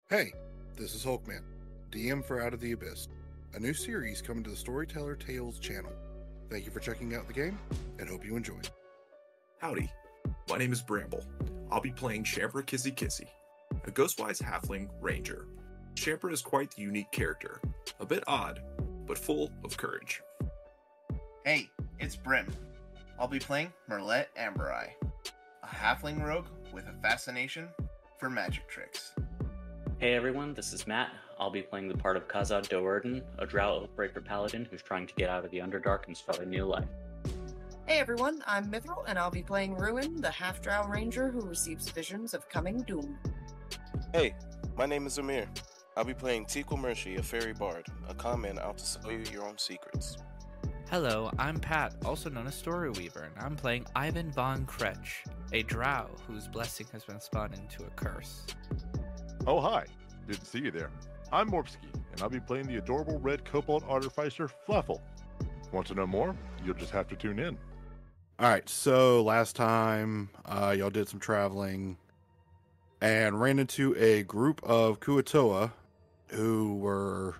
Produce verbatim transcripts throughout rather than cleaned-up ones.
Hey, this is Hulkman, D M for Out of the Abyss, a new series coming to the Storyteller Tales channel. Thank you for checking out the game, and hope you enjoy. Howdy, my name is Bramble. I'll be playing Shampra Kissy Kissy, a Ghostwise Halfling Ranger. Shampra is quite the unique character, a bit odd, but full of courage. Hey, it's Brim. I'll be playing Merlet Amberai, a halfling rogue with a fascination for magic tricks. Hey everyone, this is Matt. I'll be playing the part of Khazad Doerden, a Drow Oathbreaker Paladin who's trying to get out of the Underdark and start a new life. Hey everyone, I'm Mithril, and I'll be playing Ruin, the half-drow ranger who receives visions of coming doom. Hey, my name is Amir. I'll be playing Tequil Mercy, a fairy bard, a con man out to sell you your own secrets. Hello, I'm Pat, also known as Story Weaver, and I'm playing Ivan von Kretsch, a drow whose blessing has been spun into a curse. Oh hi, didn't see you there. I'm Morpsky, and I'll be playing the adorable red kobold artificer Fluffle. Want to know more? You'll just have to tune in. Alright, so last time uh, y'all did some traveling and ran into a group of Kuatoa who were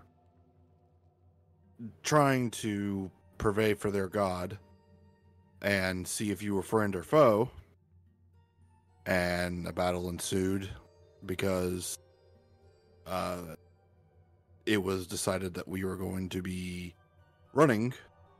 trying to purvey for their god and see if you were friend or foe, and a battle ensued because uh, it was decided that we were going to be running,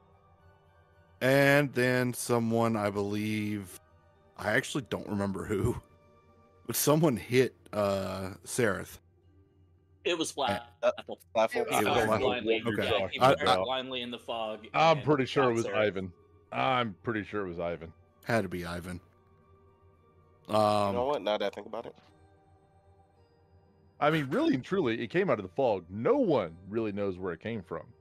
and then someone, I believe, I actually don't remember who, but someone hit uh, Sereth. It was flat. Uh, Fluffle. It He was fired Fluffle. blindly. Okay. Yeah, he I- fired I- blindly in the fog. I'm and pretty sure shot it was Sarah. Ivan. I'm pretty sure it was Ivan. Had to be Ivan. You know Um, what? Now that I think about it. I mean, really and truly, it came out of the fog. No one really knows where it came from.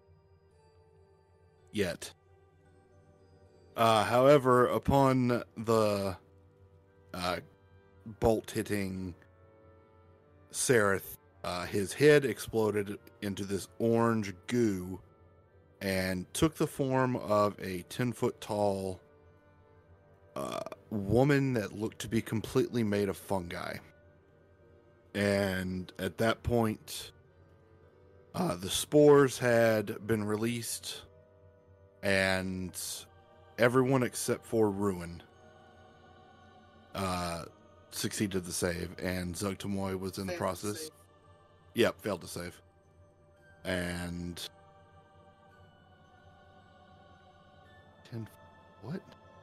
yet. Uh, however, upon the uh, bolt hitting Sereth, uh, his head exploded into this orange goo and took the form of a ten foot tall uh, woman that looked to be completely made of fungi. And at that point, uh, the spores had been released, and everyone except for Ruin uh, succeeded the save, and Zugtamoy was in the Failed to process. save. Yep, failed to save. And ten. What?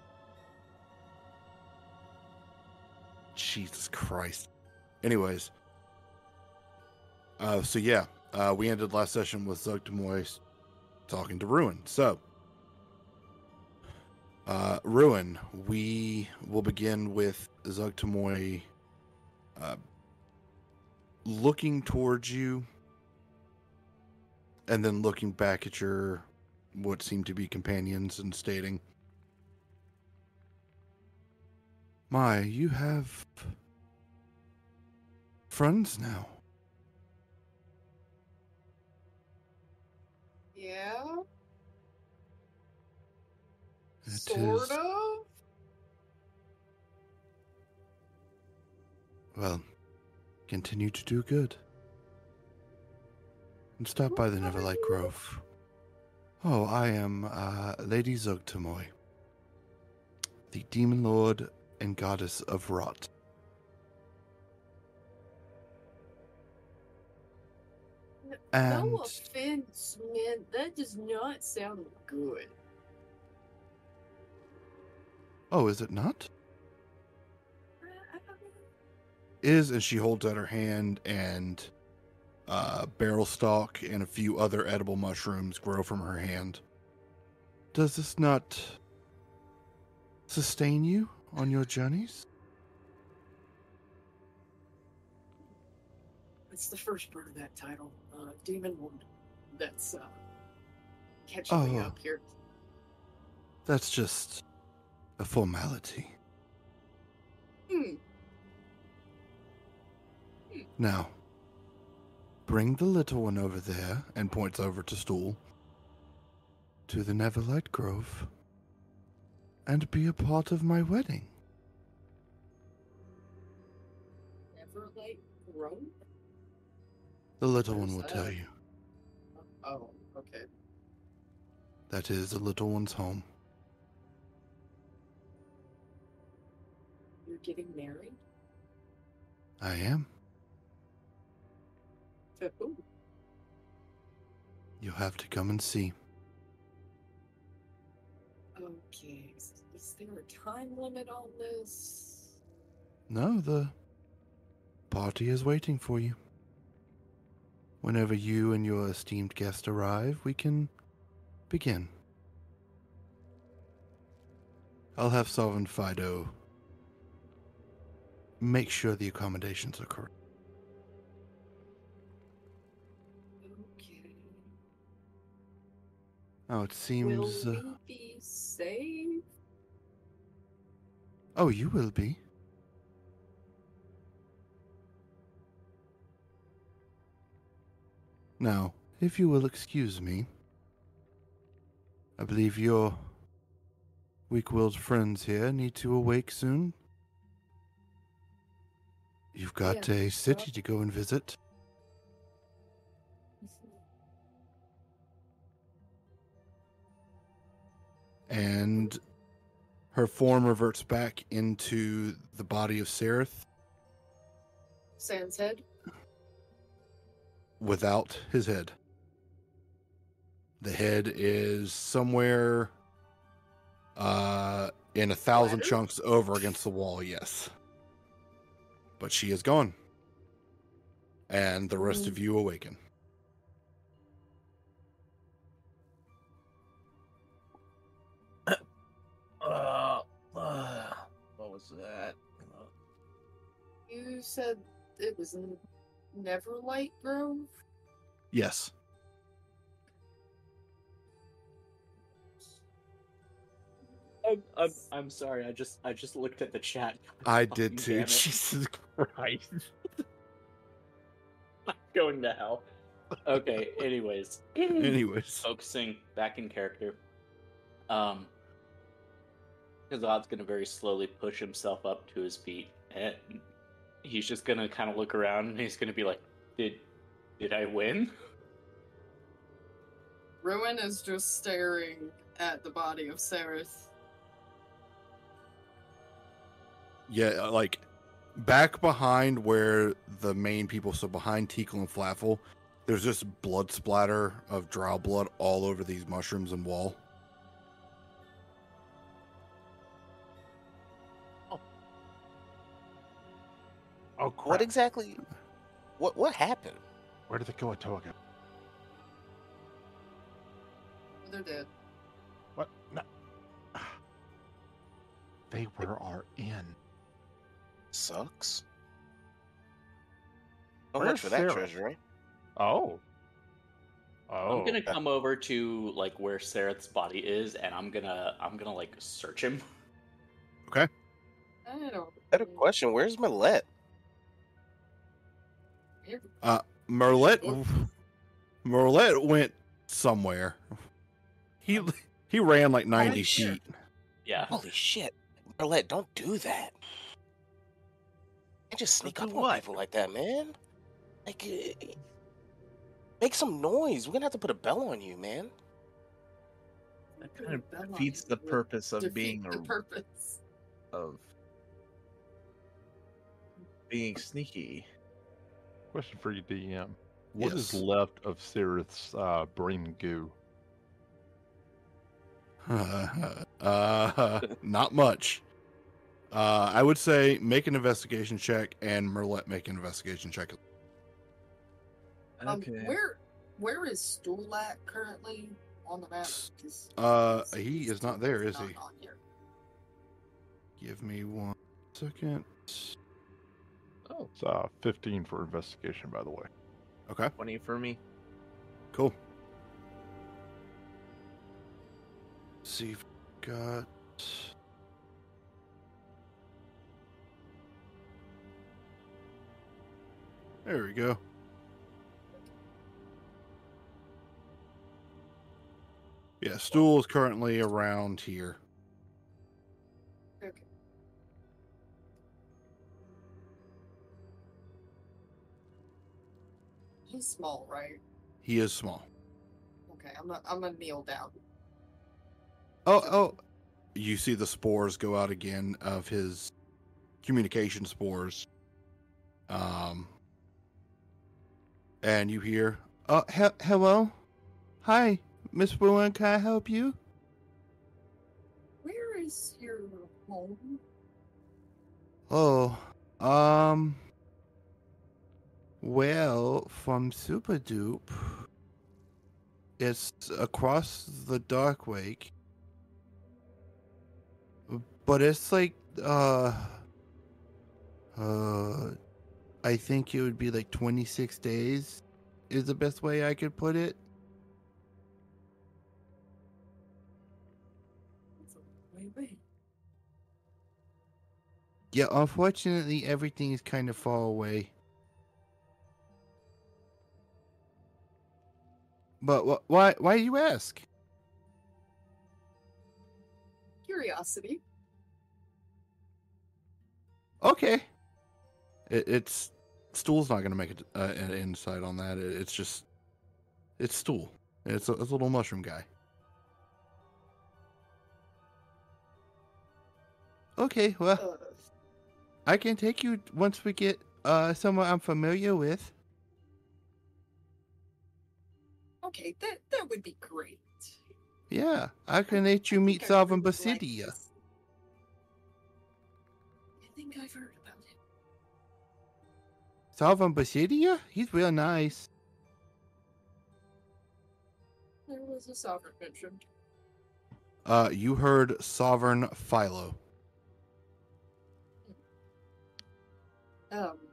Jesus Christ. Anyways, uh, so yeah, uh, we ended last session with Zugtamoy talking to Ruin. So, uh, Ruin, we will begin with Zugtamoy uh, looking towards you and then looking back at your what seemed to be companions and stating, "My, you have friends now." Yeah? It sort is- of? Well, continue to do good. And stop by the Neverlight Grove. Oh, I am uh, Lady Zugtamoy, the Demon Lord and Goddess of Rot. And No offense, man. That does not sound good. oh, is it not? I, I, I mean, Is, and she holds out her hand, and uh, barrel stalk and a few other edible mushrooms grow from her hand. Does this not sustain you on your journeys? it's the first part of that title. Uh, Demon Lord. That's uh, catching me Oh. up here. That's just a formality. Hmm. Now, bring the little one over there, and points over to Stool, to the Neverlight Grove, and be a part of my wedding. Neverlight Grove? The little Where's one will tell that? you. Oh, okay. That is the little one's home. You're getting married? I am. To who? You'll have to come and see. Okay. Is, is there a time limit on this? No, the party is waiting for you. Whenever you and your esteemed guest arrive, we can begin. I'll have Sovereign Fido make sure the accommodations are correct. Okay. Oh, it seems... Will Uh, we be safe? oh, you will be. Now, if you will excuse me, I believe your weak-willed friends here need to awake soon. You've got Yeah, a sure. city to go and visit. And her form reverts back into the body of Sereth Sans head? without his head. The head is somewhere uh, in a thousand Ladder? chunks over against the wall, yes. But she is gone. And the rest Mm. of you awaken. Uh, uh, what was that? You said it was in Neverlight Grove? Yes. I'm, I'm, I'm sorry. I just I just looked at the chat. I Fucking did too. damn it. Jesus Christ. I'm going to hell. Okay. Anyways, Anyways. focusing back in character. Um, Kazad's gonna very slowly push himself up to his feet, and he's just gonna kind of look around, and he's gonna be like, "Did, did I win?" Ruin is just staring at the body of Sereth. Yeah, like back behind where the main people, so behind Teakle and Flaffle, there's just blood splatter of drow blood all over these mushrooms and wall. Oh, crap. What exactly? What what happened? Where did the Koatoa go? They're dead. What? No. They were our inn. Sucks. So Where's much for that Sarah? treasure, eh? Oh. Oh. I'm gonna come over to like where Sereth's body is, and I'm gonna I'm gonna like search him. Okay. I don't. Better question. Where's Millette? Uh, Merlet, Merlet went somewhere. He he ran like ninety sure. feet. Yeah. Holy shit, Millette! Don't do that. You just sneak Don't up do on what? people like that, man. Like, uh, make some noise. We're gonna have to put a bell on you, man. That kind of defeats the purpose of Defeat being the a purpose. of being sneaky. Question for you, D M. What is Yes. left of Sereth's uh, brain goo? uh, not much. Uh, I would say make an investigation check, and Merlet make an investigation check. Um, Okay. where where is Stool at currently on the map? 'Cause Uh, it's- he it's is not there, is not he? on here. Give me one second. Oh, It's uh, fifteen for investigation, by the way. Okay, twenty for me. cool. Let's see if we got. There we go. Yeah, Stool is currently around here. Okay. He's small, right? He is small. Okay, I'm gonna I'm gonna kneel down. Oh, oh. You see the spores go out again of his communication spores. Um, and you hear, uh, he- hello? Hi, Miss Ruin, can I help you? Where is your home? Oh, um, well, from Super Dupe, it's across the Dark Wake, but it's like, uh, uh, I think it would be like twenty-six days is the best way I could put it. Wait, wait. Yeah, unfortunately, everything is kind of far away. But wh- why? Why do you ask? Curiosity. Okay. It, it's Stool's not going to make it, uh, an insight on that. It, it's just it's Stool. It's a, it's a little mushroom guy. Okay, well, Uh, I can take you once we get uh somewhere I'm familiar with. okay, that that would be great. Yeah, I can let you I meet think I Salvan really like Basidia. this. I think I've heard about him. Salvan Basidia? He's real nice. There was a sovereign mentioned. Uh, you heard Sovereign Philo. Um,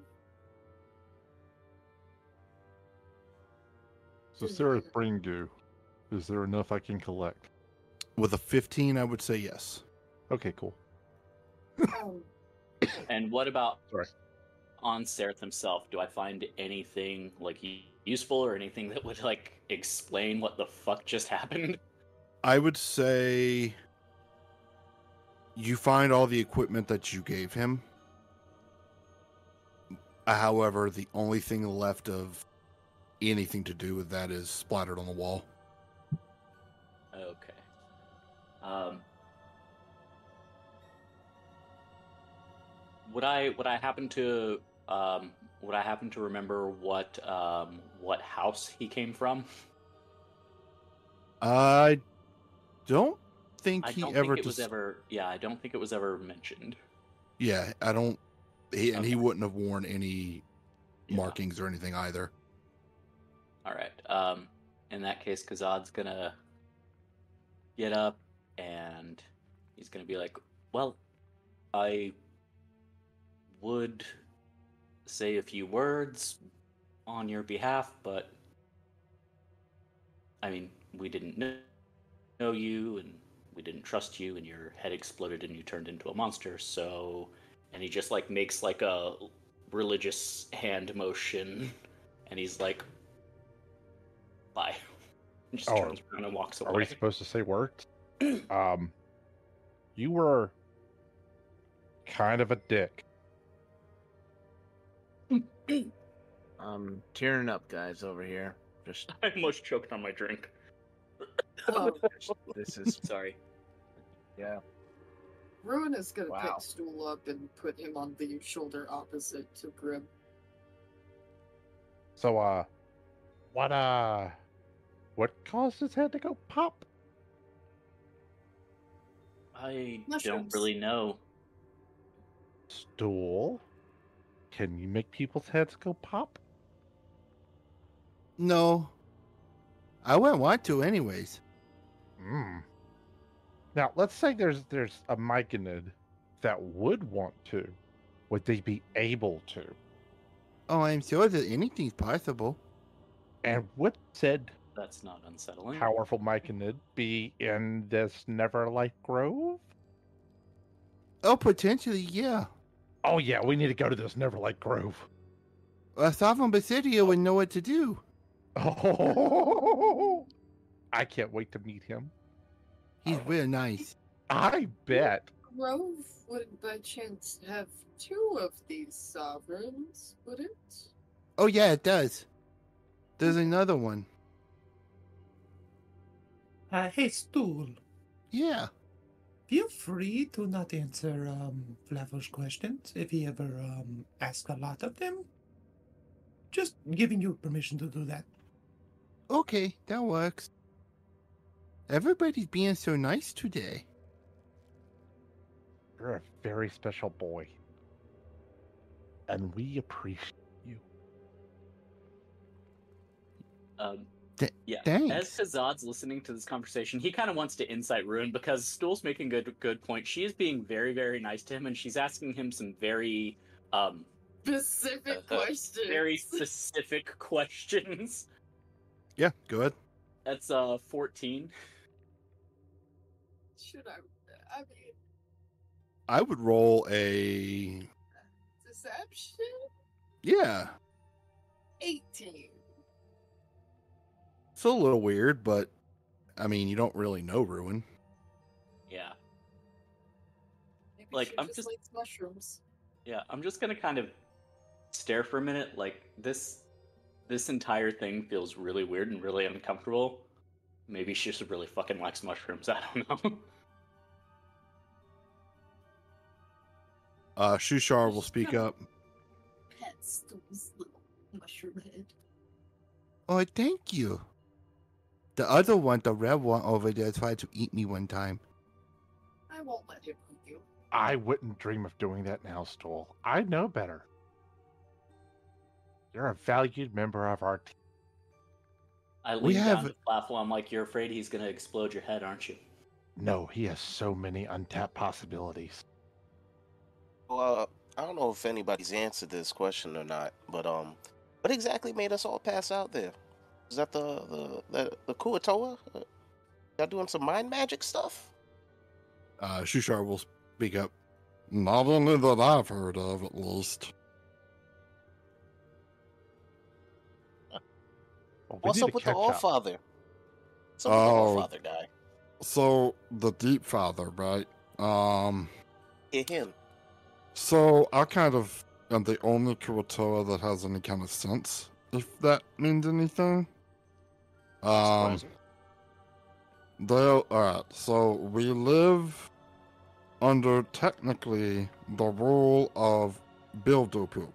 So Sarah's brain goo. Is there enough I can collect? With a fifteen, I would say yes. Okay, cool. um, And what about Sorry. on Sereth himself? Do I find anything like useful or anything that would like explain what the fuck just happened? I would say you find all the equipment that you gave him. However, the only thing left of anything to do with that is splattered on the wall. Okay. Um, would I would I happen to um, would I happen to remember what um, what house he came from? I don't think I he don't ever think it was dis- ever. Yeah, I don't think it was ever mentioned. Yeah, I don't. He, and he Okay. wouldn't have worn any Yeah. markings or anything either. All right. Um, in that case, Kazad's gonna get up and he's gonna be like, "Well, I would say a few words on your behalf, but I mean, we didn't know, know you, and we didn't trust you, and your head exploded and you turned into a monster. So," and he just like makes like a religious hand motion, and he's like, "Bye." And just Oh, turns around and walks away. Are we supposed to say words? um, you were kind of a dick. Um, tearing up, guys, over here. Just I almost choked on my drink. um, this is Sorry. yeah. Ruin is gonna Wow. pick Stool up and put him on the shoulder opposite to Grim. So, uh, what, uh, what caused his head to go pop? I don't Mushrooms. really know. Stool? Can you make people's heads go pop? No. I wouldn't want to anyways. Hmm. Now, let's say there's there's a myconid that would want to. Would they be able to? Oh, I'm sure that anything's possible. And would said That's not unsettling. powerful myconid be in this Neverlight Grove? Oh, potentially, yeah. Oh yeah, we need to go to this Neverlight Grove. Uh, Salvan Basidia would know what to do. Oh, I can't wait to meet him. He's real nice. I bet. Grove would by chance have two of these sovereigns, would it? Oh, yeah, it does. There's another one. Uh, hey, Stool. Yeah. Feel free to not answer um, Flavel's questions if he ever um, asks a lot of them. Just giving you permission to do that. Okay, that works. Everybody's being so nice today. You're a very special boy. And we appreciate you. Um, Th- yeah. thanks. As Kazad's listening to this conversation, he kind of wants to insight Ruin because Stool's making good good point. She is being very, very nice to him, and she's asking him some very um Specific uh, questions. very specific questions. Yeah, go ahead. That's uh fourteen. Should I? I mean, I would roll a deception. yeah. Eighteen. It's a little weird, but I mean, you don't really know Ruin. Yeah. Maybe Like, she I'm just just- likes mushrooms. Yeah, I'm just gonna kind of stare for a minute. Like this, this entire thing feels really weird and really uncomfortable. Maybe she just really fucking likes mushrooms. I don't know. Uh, Shushar will speak up. Pet Stool's little mushroom head. Oh, thank you. The other one, the red one over there, tried to eat me one time. I won't let him eat you. I wouldn't dream of doing that now, Stool. I know better. You're a valued member of our team. I We lean have- down to Flaffle. I'm like, "You're afraid he's gonna explode your head, aren't you?" No, he has so many untapped possibilities. Well, uh, I don't know if anybody's answered this question or not, but um, what exactly made us all pass out there? Was that the the the, the Kuatoa? Uh, y'all doing some mind magic stuff? Uh, Shushar will speak up. Not only that I've heard of, at least. Well, we What's need up to with the catch All up. Father? What's up with the Oh. All Father guy? So, the Deep Father, right? Um, Yeah, him. so I kind of am the only Kuatoa that has any kind of sense, if that means anything. Um, Surprising. they alright, so we live under technically the rule of Bildopoop,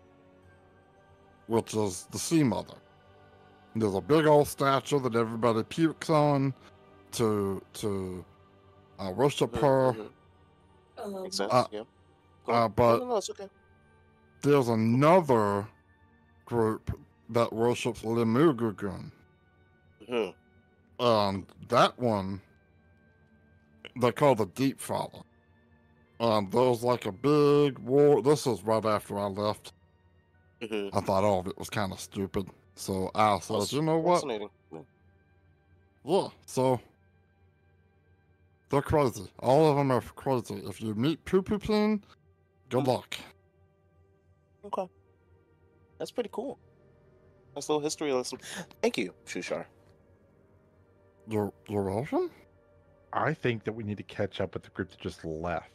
which is the Sea Mother. There's a big old statue that everybody pukes on to to uh, worship Mhm, her. mhm. Um, Makes sense. uh, yeah. Go uh, on. but- no, no, no, it's okay. There's another group that worships Limugugun. hmm Um, that one they call the Deep Father. Um, there was like a big war. This is right after I left. hmm I thought all of it was kind of stupid, so I said, you know what? Fascinating. Yeah. Yeah, so they're crazy. All of them are crazy. If you meet Poo Poo Pin, good luck. Okay. That's pretty cool. Nice little history lesson. Thank you, Shushar. You're you're welcome. I think that we need to catch up with the group that just left.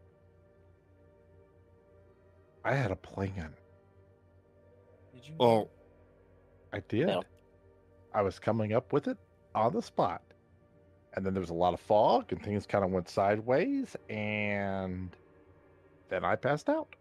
I had a plan. Did you? Oh, I did. Yeah. I was coming up with it on the spot. And then there was a lot of fog and things kind of went sideways and then I passed out.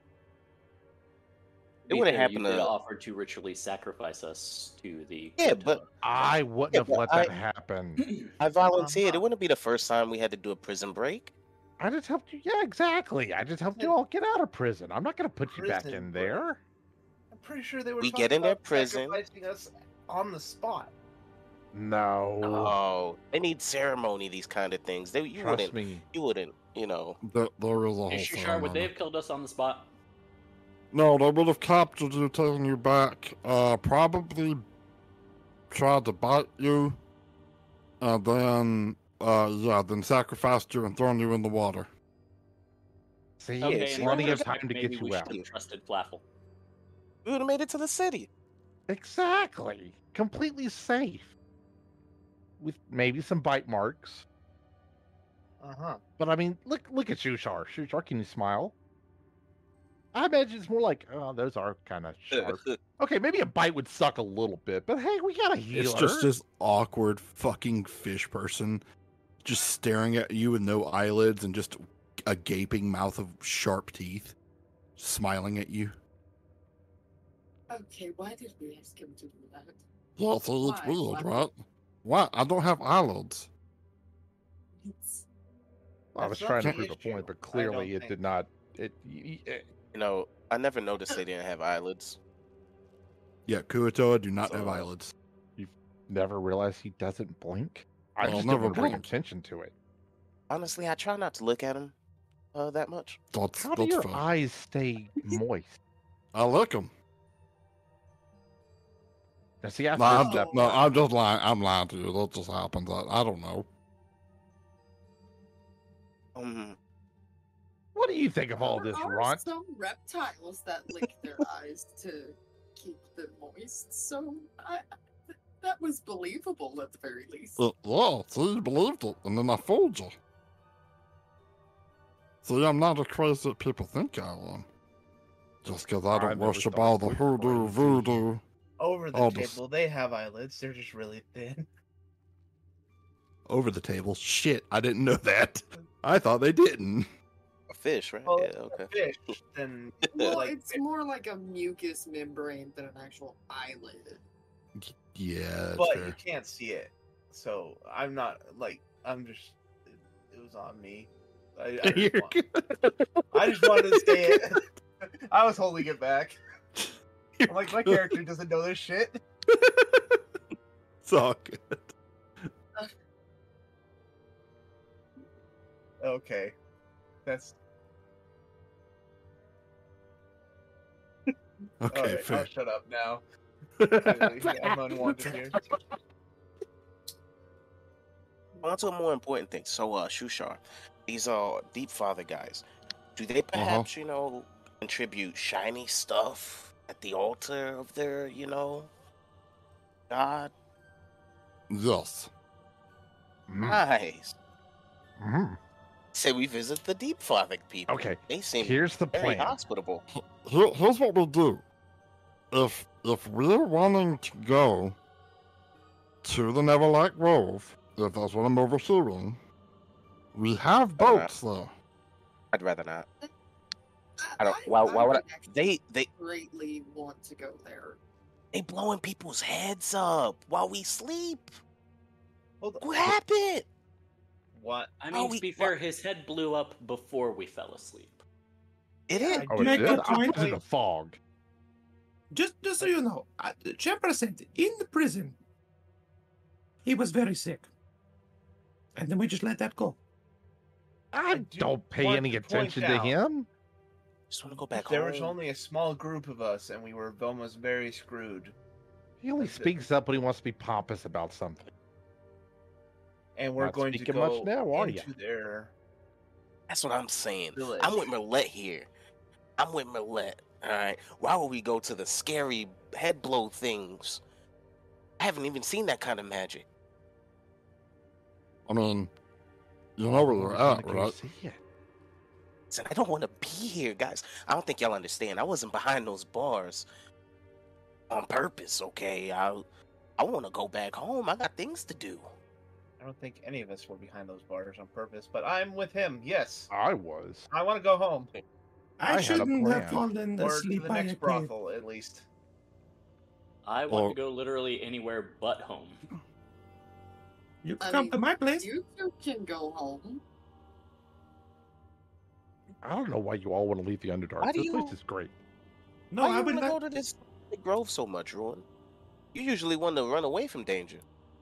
It Be would've fair, happened You did to- offer to ritually sacrifice us to the. Yeah, Kuatoa. but I wouldn't Yeah, have but let I- that happen. I volunteered. Uh-huh. It wouldn't be the first time we had to do a prison break. I just helped you. Yeah, exactly. I just helped you all get out of prison. I'm not going to put you back Prison in break. there. I'm pretty sure they were. We talking get in their about prison. sacrificing us on the spot. No. Oh, they need ceremony. These kind of things. They you Trust wouldn't. me. You wouldn't. You know. there, there is a whole Hey, Shushar, would ceremony. they have killed us on the spot? No, they would have captured you, taken you back, uh, probably tried to bite you, and then, uh, yeah, then sacrificed you and thrown you in the water. See, Okay, it's in plenty of retrospect, time to maybe get we you should out. have trusted Flaffle. We would have made it to the city. Exactly. Completely safe. With maybe some bite marks. Uh huh. But I mean, look look at Shushar. Shushar, can you smile? I imagine it's more like, oh, those are kind of sharp. Okay, maybe a bite would suck a little bit, but hey, we got a healer. It's just this awkward fucking fish person just staring at you with no eyelids and just a gaping mouth of sharp teeth, smiling at you. Okay, why did we ask him to do that? Yeah, so it's Why? weird, Why? right? What? I don't have eyelids. It's, I was That's trying to not prove the a point, issue. but I clearly don't it think- did not. It, y- y- You know, I never noticed they didn't have eyelids. Yeah, Kuatoa do not have So- eyelids. never realized he doesn't blink. I I'll just never never bring blink. attention to it. Honestly, I try not to look at him uh, that much. That's, How do that's your fine. eyes stay moist? I lick them. Now, see, I No, I'm, missed ju- that no, part. I'm just lying. I'm lying to you. That just happens. I, I don't know. Um, What do you think of all there this, are Ron? some reptiles that lick their eyes to keep them moist, so I, th- that was believable at the very least. Uh, yeah, see, you believed it, and then I fooled you. See, I'm not as crazy as people think I am. Just because I I've don't never worship thought all the you were hoodoo, crazy. voodoo. Over the All the s- table, they have eyelids. They're just really thin. Over the table. Shit, I didn't know that. I thought they didn't. a fish, right? Oh, yeah, okay. Fish, then Well, like it's more like a mucus membrane than an actual eyelid. Yeah, that's but fair. you can't see it. So I'm not like I'm just. It, it was on me. I, I, You're just, want, I just wanted to say it. I was holding it back. I'm like my character doesn't know this shit. It's all good. Okay, that's Okay, all right. I'll fair. shut up now. Clearly, I'm unwanted here. On to a more important thing. So, uh, Shushar, these are Deep Father guys. Do they Uh-huh. perhaps, you know, contribute shiny stuff at the altar of their, you know, god? Yes. Mm, Nice. mhm. Say we visit the Deep Father people. Okay, They seem here's the very plan. hospitable. Here, here's what we do. If if we're wanting to go to the Neverlight Grove, if that's what I'm overseeing, we have boats there. I'd rather not. I, I don't. Why? Why would I? actually They they greatly want to go there. they blowing people's heads up while we sleep. Hold on. What happened? What? I Oh, mean, we- to be fair, his head blew up before we fell asleep. It is. Oh, it Make did? a I point. was in a fog. Just, just so you know, uh, Chamber said in the prison, he was very sick, and then we just let that go. I, do don't pay want any to point attention to out- him. Just want to go back There home. was only a small group of us, and we were almost very screwed. He only That's it. speaks up when he wants to be pompous about something. And we're Not going to speaking go much now, are ya? into their. That's what I'm saying. Village. I'm with Merlet here. I'm with Merlet. All right. Why would we go to the scary head blow things? I haven't even seen that kind of magic. I mean, you know where We're you're gonna at, go right? see it. Listen, I don't want to be here, guys. I don't think y'all understand. I wasn't behind those bars on purpose. Okay. I I want to go back home. I got things to do. I don't think any of us were behind those bars on purpose, but I'm with him. Yes, I was. I want to go home I, I had a shouldn't have plan. fallen or to asleep the by a next cave. brothel, at least. I want Well- to go literally anywhere but home. You can I come mean, to my place. You two can go home. I don't know why you all want to leave the Underdark. Why do This you- place is great. No, Why I you would want to not. go to this grove so much, Ruin? You usually want to run away from danger.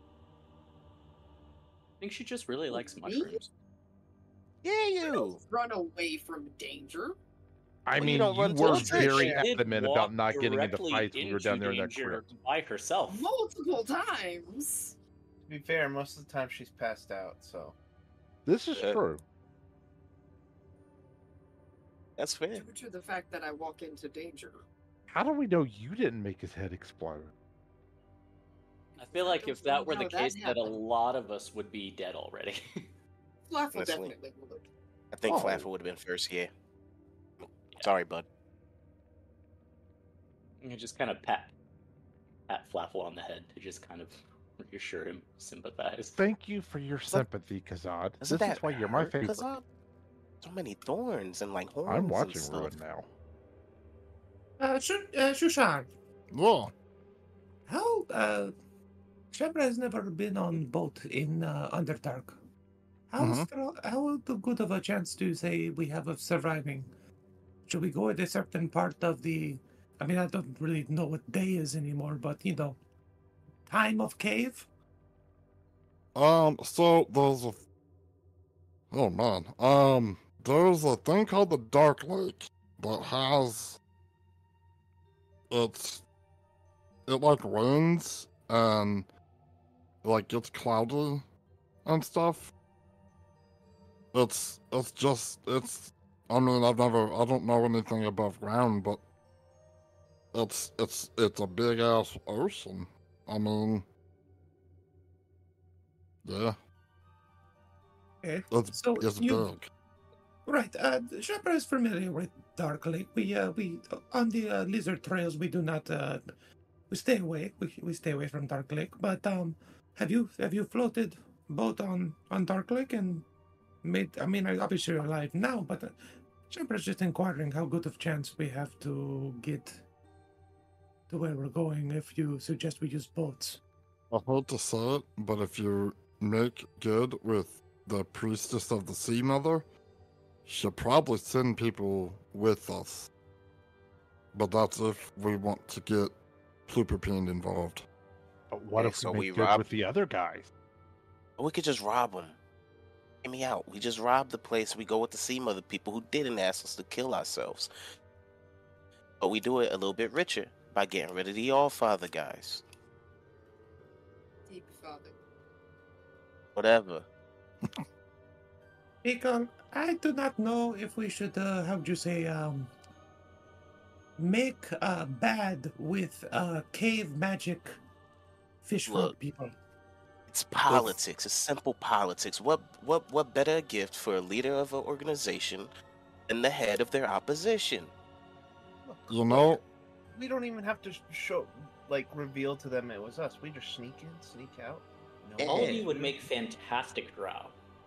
I think she just really likes Me? mushrooms. Yeah, you. Run away from danger. I Well, you mean, don't you run to were the church. very She did adamant walk about not getting into directly fights when we were down there in that into crypt. danger by herself. Multiple times. To be fair, most of the time she's passed out, so. This is Uh, true. That's fair. Due to the fact that I walk into danger. How do we know you didn't make his head explode? I feel like if that were the No, that case, that a happened. lot of us would be dead already. Flaffle Honestly. definitely would. I think Oh. Flaffer would have been first, yeah. Sorry, bud. You just kind of pat pat Flaffle on the head to just kind of reassure him, sympathize. Thank you for your sympathy, Kazad. This Doesn't is that why you're my hurt, favorite. Kazad? So many thorns and like horns. I'm and watching stuff. Ruin now. Uh, Sh- uh Shushan, Yeah. how, uh, Shepard has never been on boat in uh, Underdark. How, Mhm. stro- how good of a chance do you say we have of surviving? Should we go at a certain part of the... I mean, I don't really know what day is anymore, but, you know, time of cave? Um, so there's a oh man, um, there's a thing called the Dark Lake that has it's it like rains and like gets cloudy and stuff. It's it's just it's I mean I've never I don't know anything above ground, but it's it's it's a big ass ocean. I mean, yeah. Okay. It's, So it's you- big. Right, uh, Shepard is familiar with Dark Lake. We, uh, we, on the uh, lizard trails, we do not, uh, we stay away. We, we stay away from Dark Lake. But, um, have you, have you floated boat on, on Dark Lake and made, I mean, obviously you're alive now, but uh, Shepard's just inquiring how good of chance we have to get to where we're going if you suggest we use boats. I hate to say it, but if you make good with the priestess of the Sea Mother, she'll probably send people with us. But that's if we want to get Plupropine involved. But what Okay, if so we we make good rob- with the other guys? We could just rob them. Hear me out. We just rob the place. We go with the Sea Mother people who didn't ask us to kill ourselves. But we do it a little bit richer by getting rid of the All-Father guys. Deep father. Whatever. Because I do not know if we should, uh, how would you say, um, make uh, bad with uh, cave magic fish folk Look. people. It's politics. It's simple politics. What what what better gift for a leader of an organization than the head of their opposition? You know, We don't even have to show, like, reveal to them it was us. We just sneak in, sneak out. No All of Yeah. you would make fantastic drow.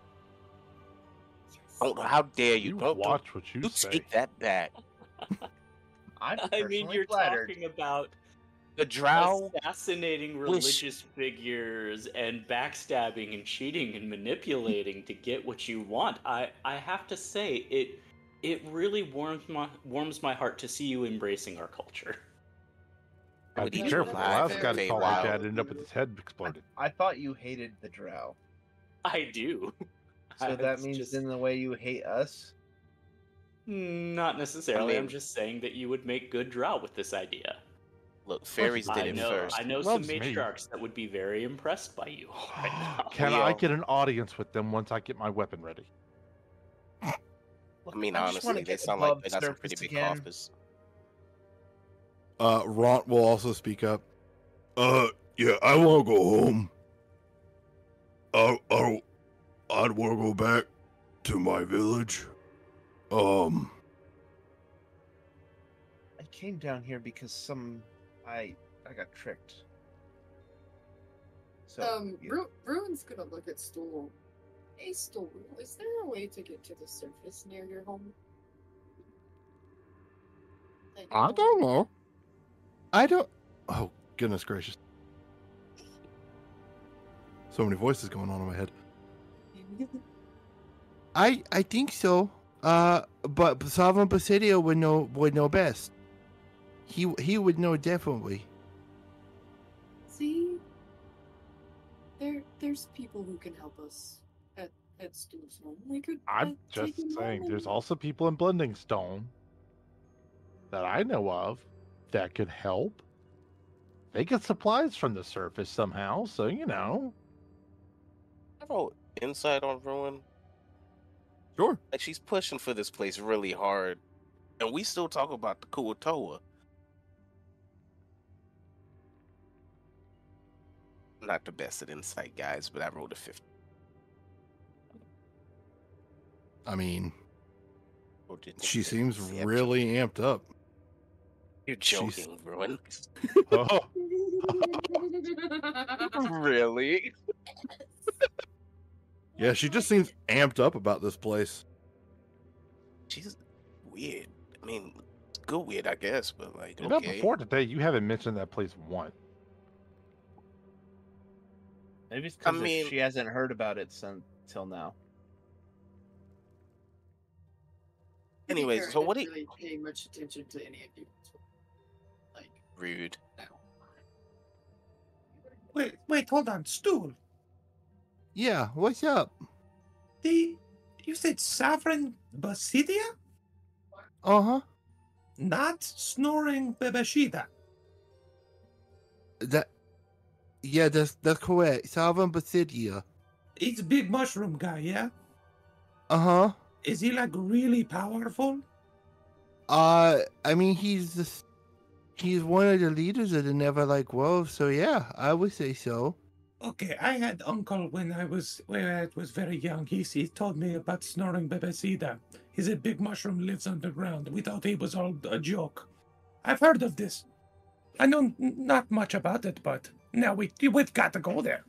Don't, how dare you? You Don't, don't watch what you you say. take that back. I'm I mean, personally you're flattered. talking about The Drow. assassinating wish- religious figures and backstabbing and cheating and manipulating to get what you want. I, I have to say, it it really warms my warms my heart to see you embracing our culture. I'd Would be eat careful. The live last and guy fade taught my wild. dad ended up with his head exploded. I thought you hated the Drow. I do. So I- that it's means just- in the way you hate us? Not necessarily. I I'm mean- just saying that you would make good drow with this idea. Look, fairies I did it know, first. I know some Loves me. matriarchs that would be very impressed by you right now. Can We I all- get an audience with them once I get my weapon ready? Look, I mean, I just wanna honestly, they get sound like above they got some pretty surface big again. coffers. uh, Ront will also speak up. Uh, yeah, I want to go home. I, I, I'd want to go back to my village. Um, I came down here because some I I got tricked. So Um, yeah. Ru- Ruin's gonna look at Stool. Hey, Stool, is there a way to get to the surface near your home? Like, I um, don't know. I don't. Oh, goodness gracious. So many voices going on in my head. I I think so. Uh, but Salvan Basidio would know would know best. He he would know definitely. See, there there's people who can help us at at Stool's home. We could. I'm uh, just take him saying, home there's and- also people in Blending Stone that I know of that could help. They get supplies from the surface somehow, so you know. I wrote insight on Ruin. Sure. Like, she's pushing for this place really hard. And we still talk about the Kuatoa. Not the best at insight, guys, but I rolled a fifty. I mean, Rolled it- she seems Yeah, really amped up. You're joking, Ruin. Oh, Really? Yeah, she just seems amped up about this place. She's weird. I mean, it's good weird, I guess, but like, you know, okay. before today, you haven't mentioned that place once. Maybe it's I because mean- she hasn't heard about it since till now. To be Anyways, fair, I so didn't what do you... really pay much attention to any of you. Like, Rude. no. Wait, wait, hold on, Stool. Yeah, what's up? The you said Sovereign Basidia, Uh huh. not Snoring Bebeshida. That. Yeah, that's that's correct. Salvan Basidia. It's big mushroom guy, yeah. Uh huh. Is he like really powerful? Uh, I mean, he's the, he's one of the leaders of the Neverlight Grove, so yeah, I would say so. Okay, I had uncle when I was when I was very young. He he told me about Snoring Bebesida. He's a big mushroom lives underground. We thought he was all a joke. I've heard of this. I know n- not much about it, but now we we've got to go there.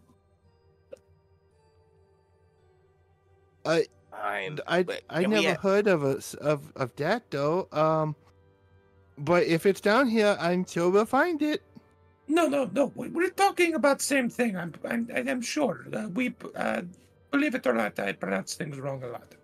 I Fine. I but I can we never have- heard of us of of that though. Um, but if it's down here, I'm sure we'll find it. No, no, no. we- We're talking about same thing. I'm I'm I'm sure. Uh, we uh, believe it or not, I pronounce things wrong a lot.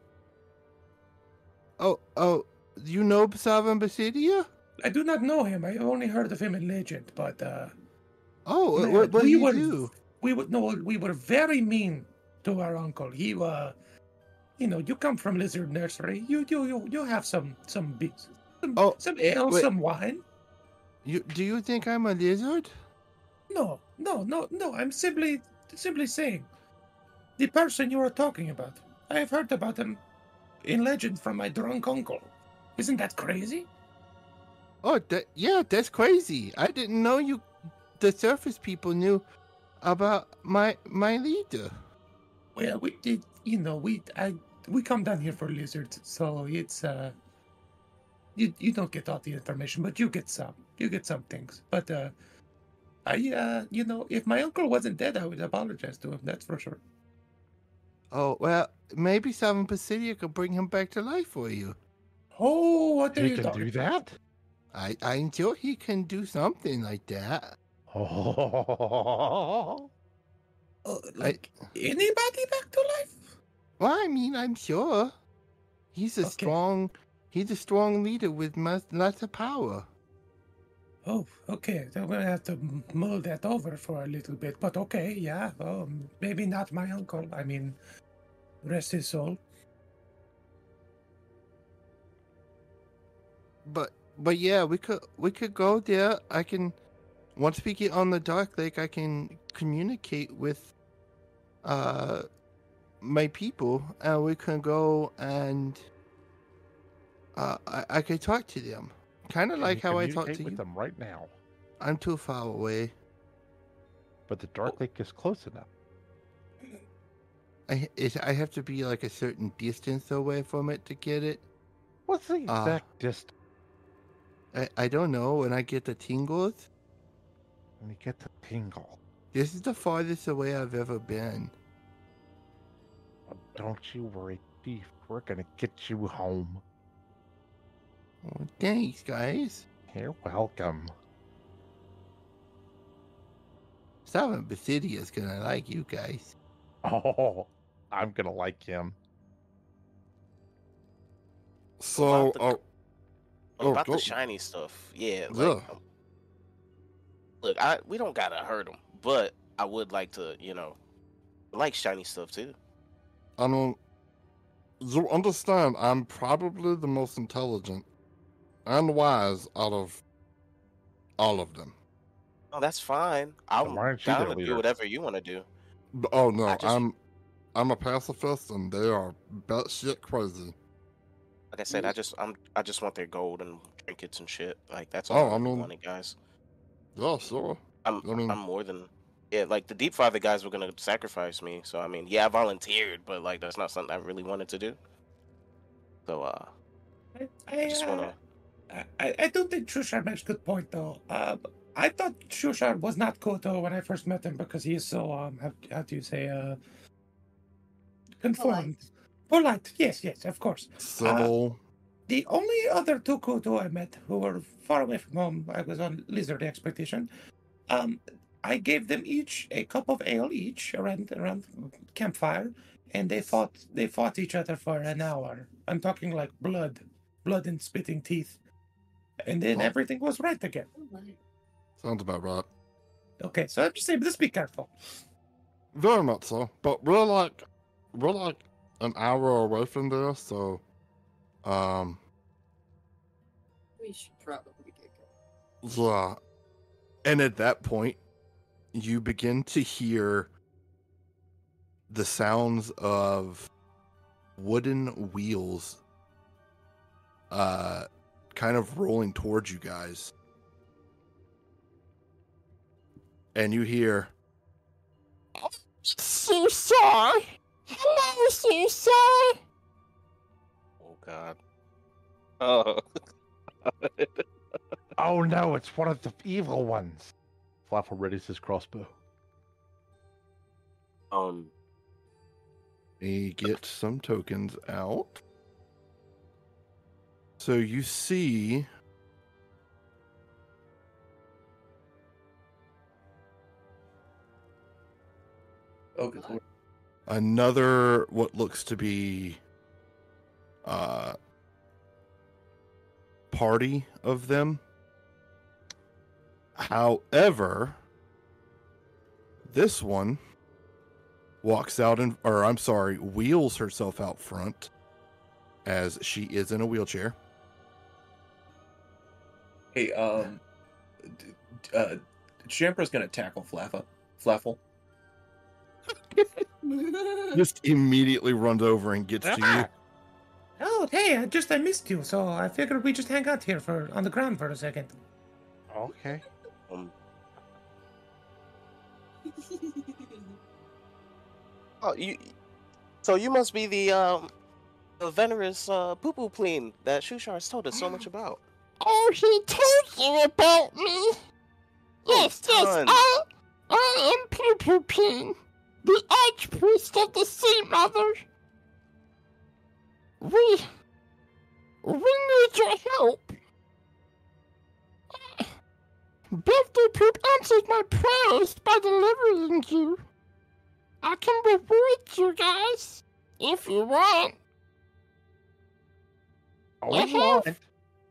Oh oh, you know Salvan Basidia? I do not know him. I only heard of him in Legend, but uh, Oh, man, what what do we you were do? we would no, we were very mean to our uncle. He uh, you know, you come from Lizard Nursery. You you you you have some some bees, some, Oh, some ale, wait. some wine. You do you think I'm a lizard? No, no, no, no. I'm simply simply saying the person you are talking about. I have heard about him in Legend from my drunk uncle. Isn't that crazy? Oh, that yeah, that's crazy. I didn't know you, the surface people knew about my my leader. Well, we did. You know, we I we come down here for lizards, so it's uh. You you don't get all the information, but you get some. You get some things. But uh, I uh, you know, if my uncle wasn't dead, I would apologize to him. That's for sure. Oh well, maybe Salvan Basidia could bring him back to life for you. Oh, what are He you can talking? do that? I I'm sure he can do something like that. Oh, Uh, like anybody back to life? Well, I mean, I'm sure he's a Okay. strong he's a strong leader with much, lots of power. Oh, okay. So I'm gonna have to m- mull that over for a little bit. But okay, yeah. Oh, m- maybe not my uncle. I mean, rest his soul. But but yeah, we could we could go there. I can once we get on the Dark Lake, I can communicate with uh my people, and we can go and uh I, I could talk to them, kind of can like you how I talk communicate to with you. them right now. I'm too far away. But the Dark Lake is close enough. I it, I have to be like a certain distance away from it to get it. What's the Uh, exact distance? I, I don't know. When I get the tingles, When you get the tingle, this is the farthest away I've ever been. oh, don't you worry, Chief. We're gonna get you home. Oh, thanks, guys. You're welcome. Salvan Basidia is gonna like you guys. Oh, I'm gonna like him. So, About the- oh, oh, about go- the shiny stuff, yeah. Like, Yeah. um, look, I we don't gotta hurt him, but I would like to, you know, like shiny stuff too. I mean, you understand, I'm probably the most intelligent and wise out of all of them. Oh, that's fine. I'm why aren't you their down to leader? do whatever you want to do. B- Oh no, I just- I'm I'm a pacifist, and they are batshit crazy. Like I said, I just I'm I just want their gold and trinkets and shit. Like that's Oh, all I I mean- wanted, guys. Yeah, sure. I'm I mean- I'm more than yeah. Like the Deep Father guys were gonna sacrifice me, so I mean, yeah, I volunteered, but like that's not something I really wanted to do. So uh, I, I just uh, wanna I, I do think Shushar makes a good point, though. Uh, I thought Shushar was not Koto when I first met him because he is so, um, how, how do you say, uh, conformed. Polite. Polite, yes, yes, of course. Civil. Uh, the only other two Koto I met who were far away from home, I was on Lizard Expedition, um, I gave them each a cup of ale each around around campfire, and they fought they fought each other for an hour. I'm talking like blood, blood and spitting teeth, and then Oh. everything was right again. Sounds about right. Okay, so I'm just saying, just be careful. Very much so. But we're like, we're like an hour away from there, so, um, We should probably get going. yeah. And at that point, you begin to hear the sounds of wooden wheels, uh, kind of rolling towards you guys. And you hear, Susai! Hello, Susai! Oh God. Oh. Oh no, it's one of the evil ones. Flaffle readies his crossbow. Um. me get some tokens out. So you see Oh, good lord. another what looks to be uh party of them. However, this one walks out and or I'm sorry, wheels herself out front as she is in a wheelchair. Hey, um, d- d- uh, Champra's gonna tackle Flaffa, Flaffle. Just immediately runs over and gets to you. Oh, hey, I just I missed you, so I figured we just hang out here for on the ground for a second. Okay. Um. Oh, you. So you must be the um, the venerous uh, poo poo plane that Shushar's told us so much about. Oh, he told you about me? Yes, yes, ton. I, I am Pupupin, the archpriest of the Sea Mother. We, we need your help. Birthday Poop answered my prayers by delivering you. I can reward you guys, if you want. Oh, I we have- want.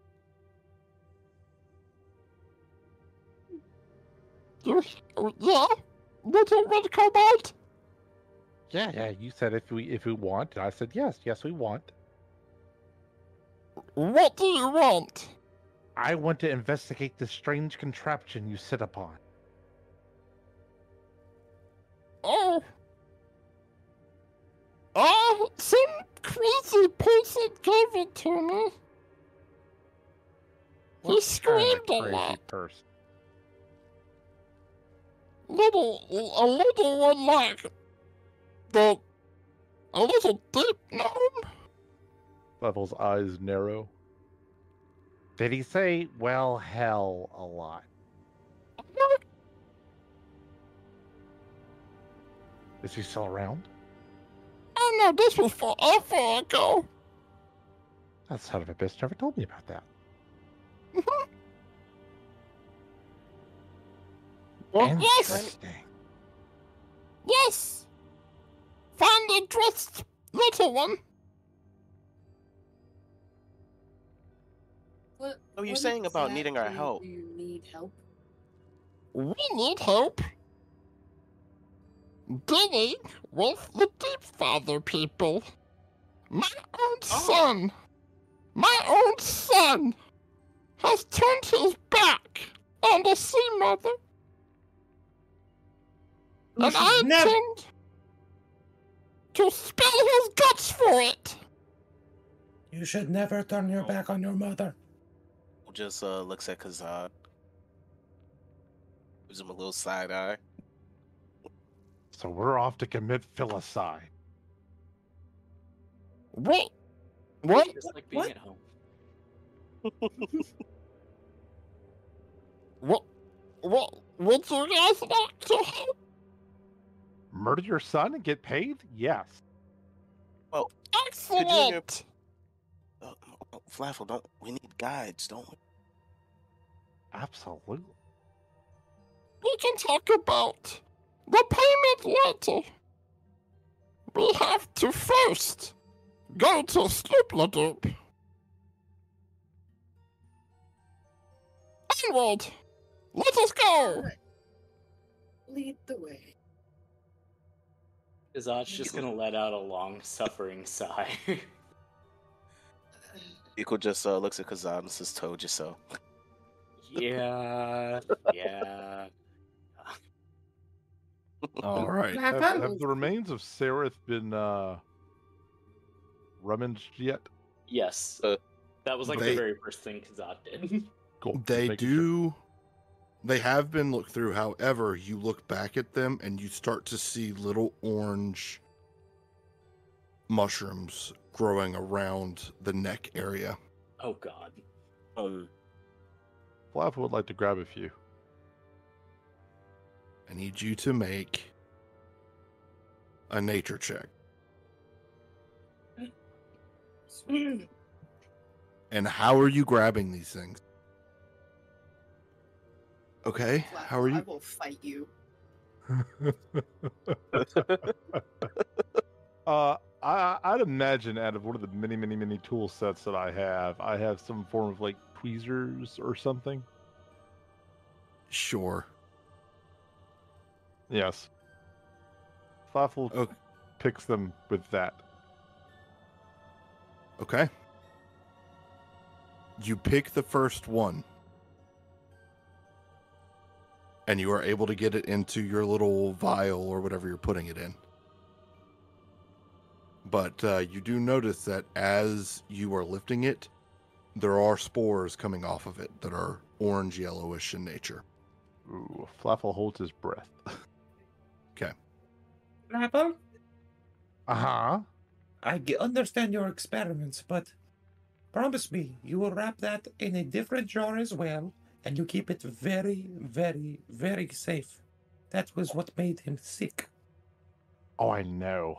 You, yeah? Little Red Cobalt? Yeah, yeah. You said if we if we want, and I said yes, yes we want. What do you want? I want to investigate the strange contraption you sit upon. Oh. Oh, some crazy person gave it to me. He What screamed kind a of lot. crazy person? Little, a little one like the, a little deep gnome. Level's eyes narrow. Did he say, well, hell, a lot? Is he still around? Oh no, this was forever ago. That son of a bitch never told me about that. Well, yes, Interesting. yes. Finally dressed little one. What, What are you what saying about needing our exactly help? Do you need help? We need help. Dealing with the Deep Father people. My own son, my own son, has turned his back on the Sea Mother. You And should I never- intend to spill his guts for it. You should never turn your back on your mother. Just uh, looks at Kazan. Gives him a little side eye. So we're off to commit filicide. Wait, what? Just like being What? at home. What? What? Would you guys like to help? Murder your son and get paid? Yes. Well, Excellent. uh, uh, Flaffle, don't we need guides, don't we? Absolutely. We can talk about the payment later. We have to first go to Sloopledoop. Onward! Let us go! Lead the way. Kazat's just gonna let out a long suffering sigh. Equal just uh, looks at Kazan and says, "Told you so." Yeah, yeah. All right. Have, have the remains of Sereth been uh, rummaged yet? Yes. Uh, that was like they- the very first thing Kazat did. Cool. They Just making do. They have been looked through. However, you look back at them and you start to see little orange mushrooms growing around the neck area. Oh god. Um, Flaff would like to grab a few. I need you to make a nature check. And how are you grabbing these things? Okay, how are I you? will fight you. uh, I, I'd imagine out of one of the many, many, many tool sets that I have, I have some form of like tweezers or something. Sure. Yes. Flaffle Okay. picks them with that. Okay. You pick the first one. And you are able to get it into your little vial or whatever you're putting it in. But uh, you do notice that as you are lifting it, there are spores coming off of it that are orange yellowish in nature. Ooh, Flaffle holds his breath. Okay. Apple, Uh-huh. I g- understand your experiments, but promise me you will wrap that in a different jar as well, and you keep it very, very, very safe. That was what made him sick. Oh, I know.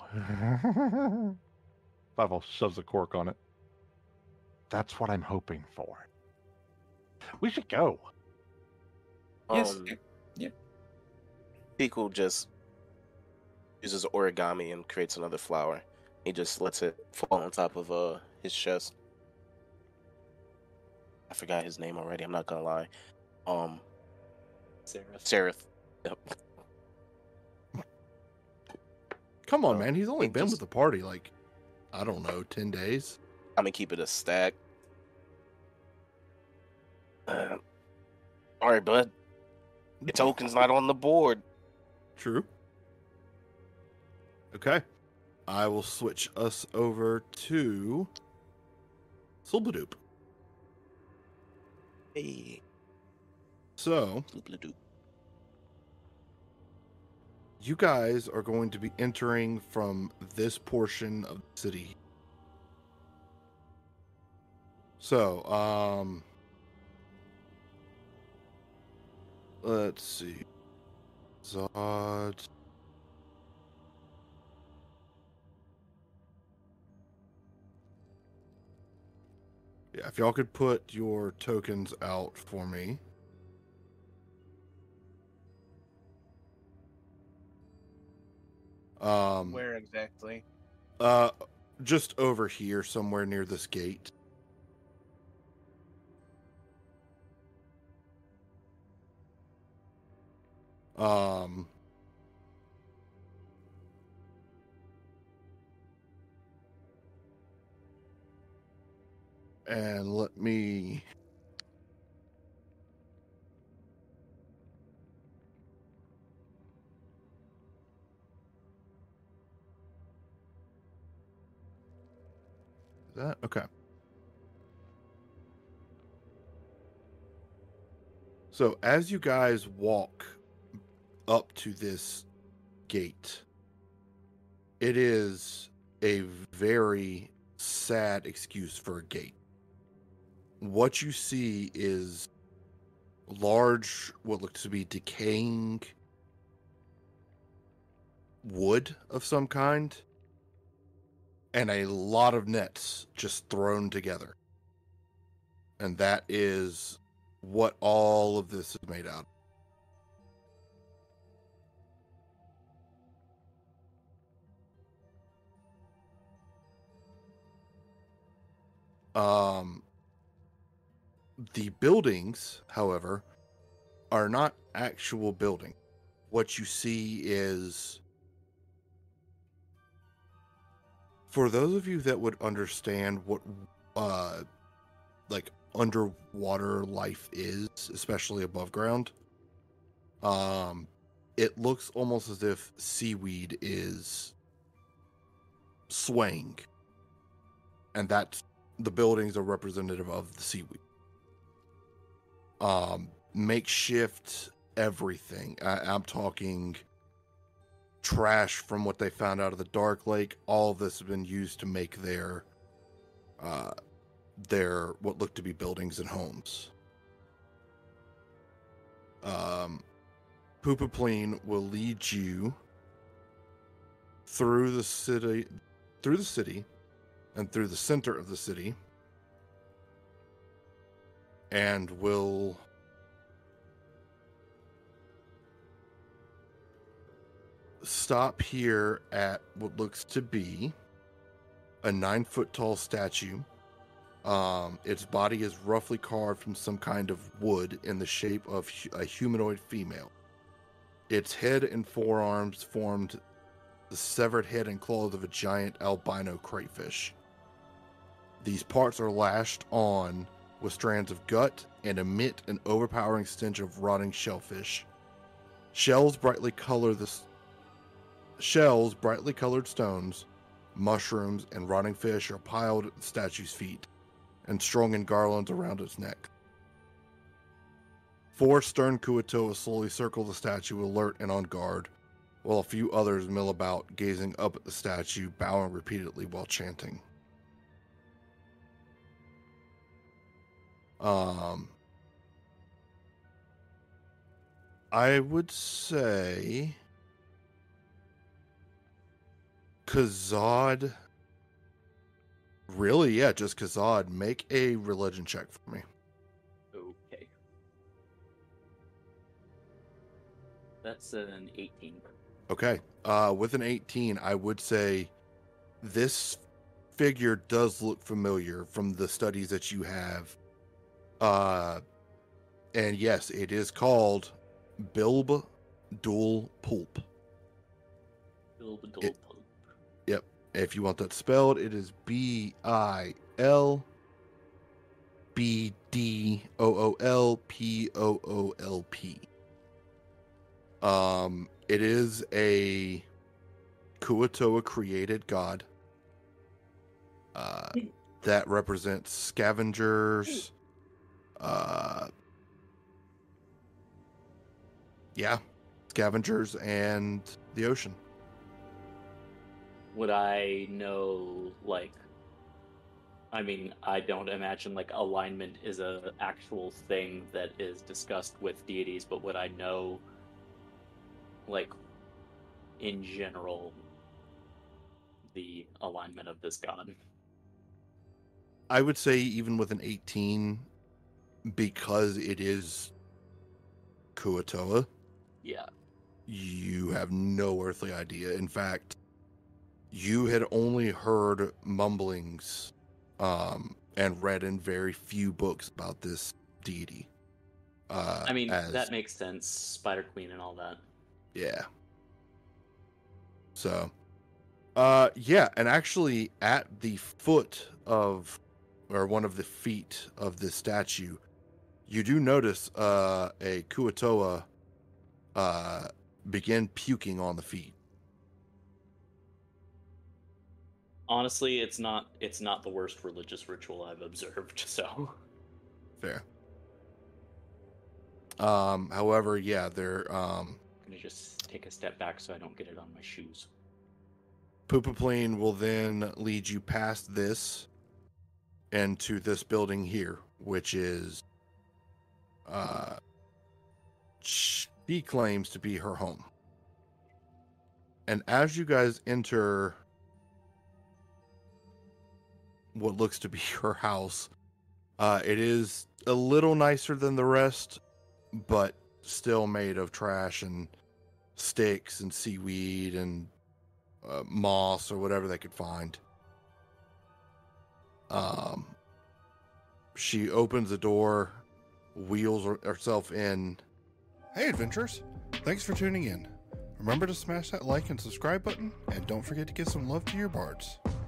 Flaffle shoves a cork on it. That's what I'm hoping for. We should go. Yes. Um, y- Yep. Equal just uses origami and creates another flower. He just lets it fall on top of uh his chest. I forgot his name already. I'm not gonna lie. Um, Seraph. Sereth. Yep. Come on, Oh, man. He's only it been just- with the party like, I don't know, ten days. I'm gonna keep it a stack. Uh, all right, bud. Your token's not on the board. True. Okay. I will switch us over to Sulbadoop. Hey, So, doop-a-doop. you guys are going to be entering from this portion of the city. So, um, let's see. Zod. Yeah, if y'all could put your tokens out for me. Um, Where exactly? Uh, just over here, somewhere near this gate. Um, and let me. That okay. So as you guys walk up to this gate, it is a very sad excuse for a gate. what you see is large, what looks to be decaying wood of some kind, and a lot of nets just thrown together. And that is what all of this is made out of. Um, the buildings, however, are not actual buildings. What you see is, for those of you that would understand what, uh, like underwater life is, especially above ground, um, it looks almost as if seaweed is swaying, and that's the buildings are representative of the seaweed. Um, makeshift everything. I, I'm talking trash from what they found out of the Dark Lake. All of this has been used to make their, uh, their what look to be buildings and homes. Um, Poopapleen will lead you through the city, through the city, and through the center of the city, and will stop here at what looks to be a nine foot tall statue. Um, its body is roughly carved from some kind of wood in the shape of a humanoid female. Its head and forearms formed the severed head and claws of a giant albino crayfish. These parts are lashed on with strands of gut and emit an overpowering stench of rotting shellfish. Shells brightly color the s- shells, brightly colored stones, mushrooms, and rotting fish are piled at the statue's feet and strung in garlands around its neck. Four stern Kuatoa slowly circle the statue, alert and on guard, while a few others mill about, gazing up at the statue, bowing repeatedly while chanting. Um, I would say Kazad. Really, yeah, just Kazad. Make a religion check for me. Okay. That's an eighteen. Okay. Uh, with an eighteen, I would say this figure does look familiar from the studies that you have. Uh, and yes, it is called Bilb Dul Pulp. Bilb Dul It- Pulp. Yep. If you want that spelled, it is B I L B D O O L P O O L P. Um, it is a Kuatoa created god uh, that represents scavengers. Uh, yeah, scavengers and the ocean. Would I know, like, I mean, I don't imagine, like, alignment is a actual thing that is discussed with deities, but would I know, like, in general, the alignment of this god? I would say even with an eighteen, because it is Kuatoa, Yeah. you have no earthly idea. In fact, you had only heard mumblings um, and read in very few books about this deity. Uh, I mean, as, that makes sense. Spider Queen and all that. yeah. So, uh, yeah, and actually at the foot of, or one of the feet of this statue, you do notice uh, a Kuatoa uh, begin puking on the feet. Honestly, it's not it's not the worst religious ritual I've observed, so Fair. Um, however, yeah, they're um I'm gonna just take a step back so I don't get it on my shoes. Poopapleen will then lead you past this into this building here, which is, uh, she claims to be her home. And as you guys enter what looks to be her house, uh, it is a little nicer than the rest, but still made of trash and sticks and seaweed and uh, moss or whatever they could find. Um, she opens the door, wheels her- herself in. Hey, adventurers! Thanks for tuning in. Remember to smash that like and subscribe button, and don't forget to give some love to your bards.